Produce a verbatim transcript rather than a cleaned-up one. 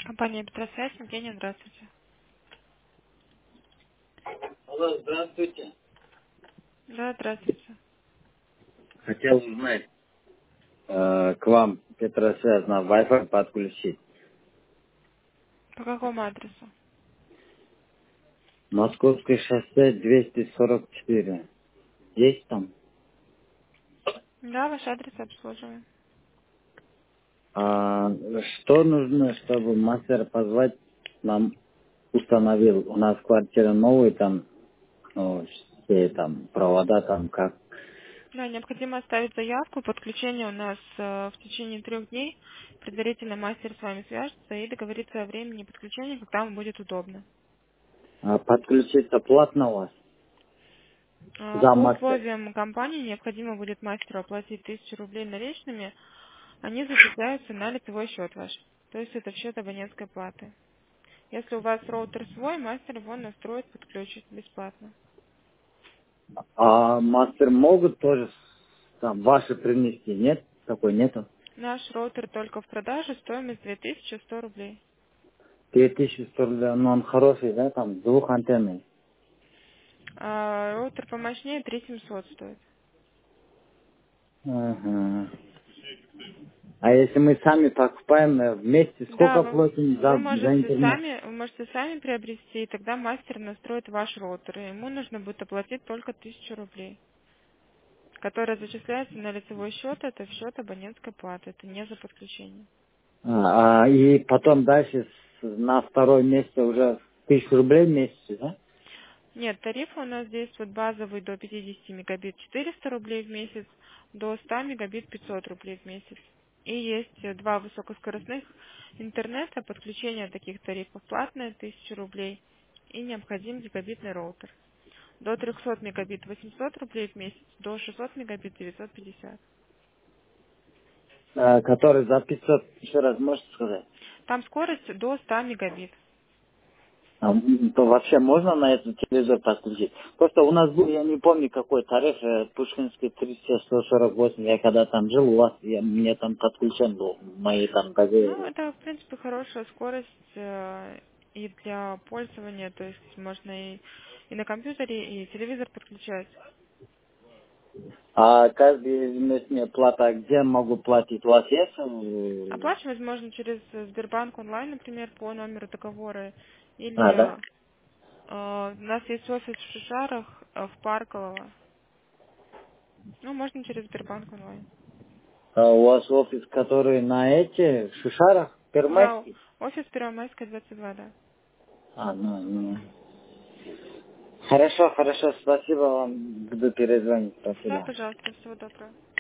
Компания Петросвязь, Евгения, здравствуйте. Алло, здравствуйте. Да, здравствуйте. Хотел узнать, э, к вам Петросвязь на Wi-Fi подключить. По какому адресу? Московское шоссе двести сорок четыре. Есть там? Да, ваш адрес обслуживаем. А, что нужно, чтобы мастера позвать, нам установил? У нас квартира новая, там, ну, все там провода, там как. Да, необходимо оставить заявку. Подключение у нас э, в течение трех дней. Предварительно мастер с вами свяжется и договорится о времени подключения, когда вам будет удобно. А подключиться платно у вас? Э, За По мастер. условиям компании необходимо будет мастеру оплатить тысячу рублей наличными. Они зачисляются на лицевой счет ваш. То есть это в счет абонентской платы. Если у вас роутер свой, мастер его настроит, подключит бесплатно. А мастер могут тоже там ваши принести? Нет? Такой нету? Наш роутер только в продаже, стоимость две тысячи сто рублей. две тысячи сто рублей, но он хороший, да, там, двухантенный. А роутер помощнее три семьсот стоит. Ага. А если мы сами покупаем э, вместе, Да, сколько вы, платим вы за, за можете интернет? сами, вы можете сами приобрести, и тогда мастер настроит ваш роутер, и ему нужно будет оплатить только тысячу рублей, которая зачисляется на лицевой счет, это в счет абонентской платы, это не за подключение. А, а, и потом дальше с- на второй месяц уже тысячу рублей в месяц, да? Нет, тарифы у нас действуют базовый до пятидесяти мегабит четыреста рублей в месяц, до ста мегабит пятьсот рублей в месяц. И есть э, два высокоскоростных интернета, подключение таких тарифов платное тысяча рублей и необходим гигабитный роутер. До трехсот мегабит восемьсот рублей в месяц, до шестисот мегабит девятьсот пятьдесят. А, который за пятьсот, еще раз можете сказать? Там скорость до ста мегабит. А, м, то вообще можно на этот телевизор подключить? Просто у нас был, я не помню какой тариф, э, Пушкинский триста сто сорок восемь, я когда там жил, у вас, я, мне там подключен был, мои там Ну, газеты. это, в принципе, хорошая скорость э, и для пользования, то есть можно и, и на компьютере, и телевизор подключать. А каждый месяц мне плата, где могу платить? У вас есть? э, Оплачивать можно через э, Сбербанк онлайн, например, по номеру договора, или А, да? э, у нас есть офис в Шишарах, э, в Парково. Ну, можно через Сбербанк онлайн. А у вас офис, который на эти, Шишарах, Да, Первомайский? офис Первомайская, двадцать два, да. А, ну, ну. Хорошо, хорошо, спасибо вам, буду перезвонить, Да, спасибо. пожалуйста, всего доброго.